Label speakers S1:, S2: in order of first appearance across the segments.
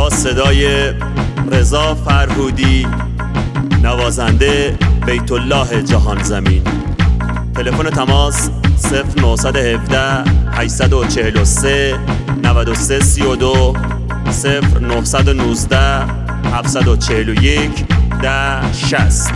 S1: با صدای رضا فرهودی، نوازنده بیت الله جهان زمین. تلفن تماس 0917 843 93 32 0919 741 10 60.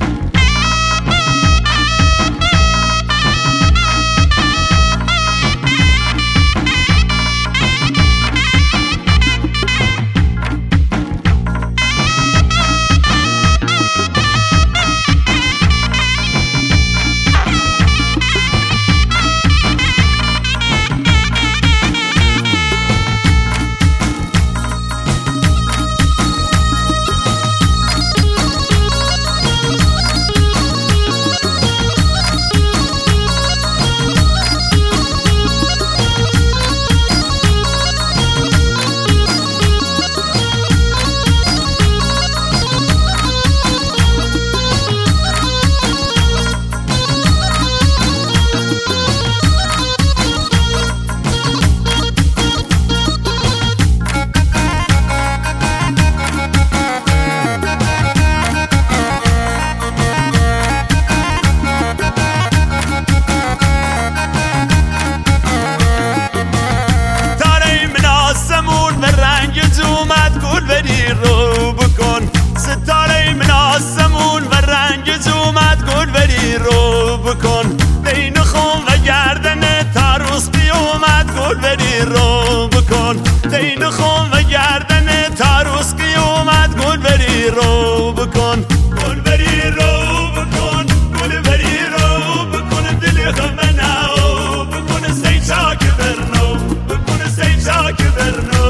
S2: دین خون و گردن تاروس قیومت گل بری رو بکن، گل بری رو بکن، گل بری رو بکن، دلی خمناو بکن، سی چاک برنو بکن، سی چاک برنو.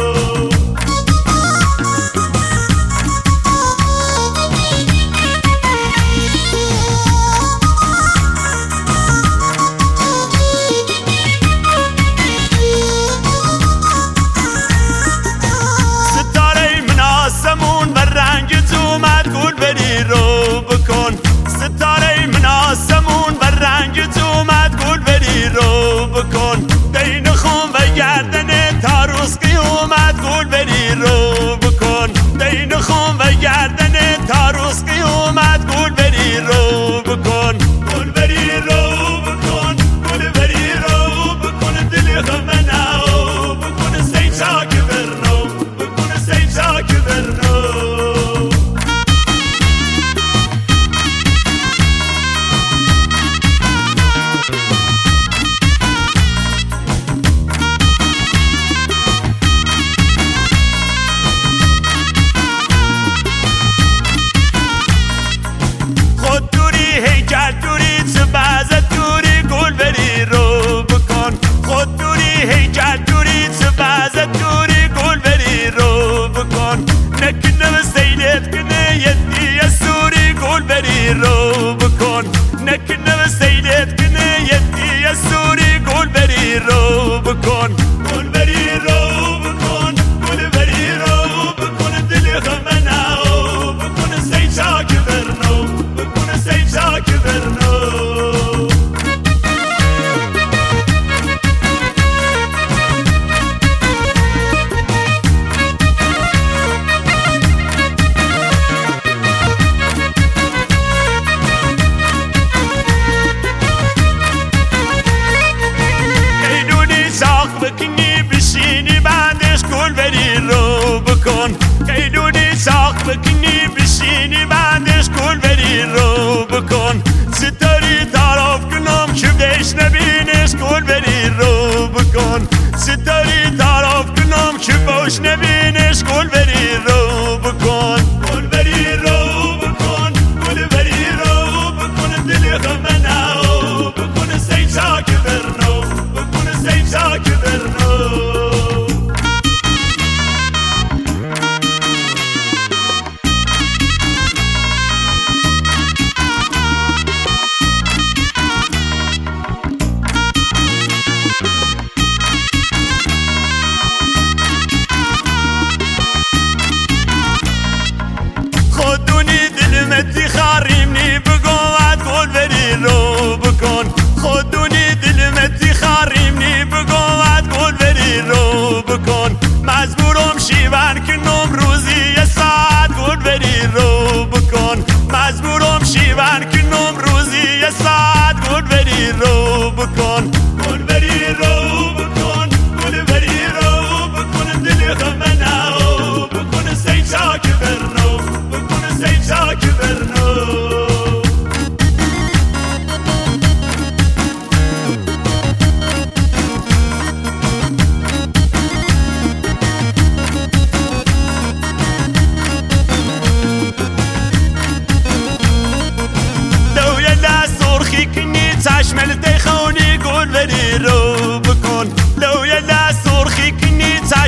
S2: ستاره من آسمون و رنگ تومت گل بری رو بکن، دین خون و گردن تاروس قیومت گل بری رو بکن، دین خون و گردن تاروس قیومت گل بری رو بکن، گل بری رو بکن، گل بری رو بکن، دلی خمناو بکن، سی چاک برنو بکن، سی چاک برنو. رو بکن نکنه و سیدت کنه یدی سوری گل بری رو بکن، گل بری رو بکن، گل بری رو بکن، دلی خمناو بکن، سی چاک برنو بکن، سی چاک برنو. قیدونی ساق بکنی بشینی بعدش گل بری رو بکن، ستاری تعارف کنم که بهش نبینش گل بری رو بکن، ستاری تعارف کنم که بهش نبینش گل بری رو بکن، گل بری رو بکن، گل بری رو بکن، دلی خمناو بکن، سی چاک برنو بکن، سی چاک برنو.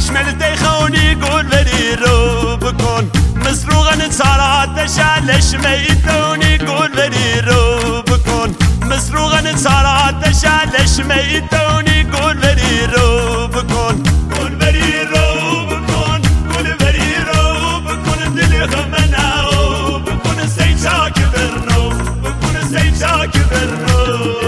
S2: شملتي خوني قول بري رو بكون مسروغن صارات تشالش ميتوني قول بري رو بكون مسروغن صارات تشالش ميتوني قول بري رو بكون قول بري رو بكون قول بري رو بكون دلي غمنا بكون سيجا كبرنو بكون سيجا كبرنو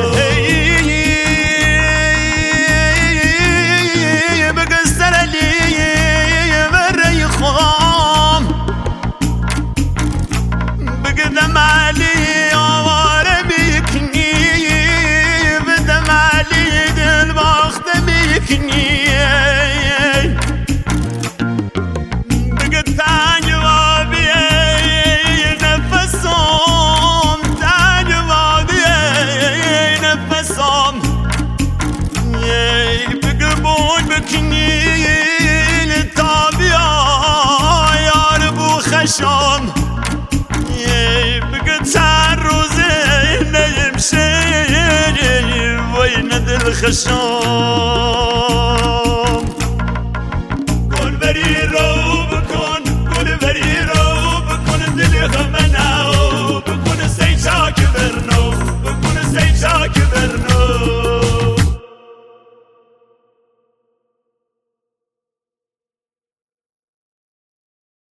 S2: شام بقت روزي نمشي وين دل خشام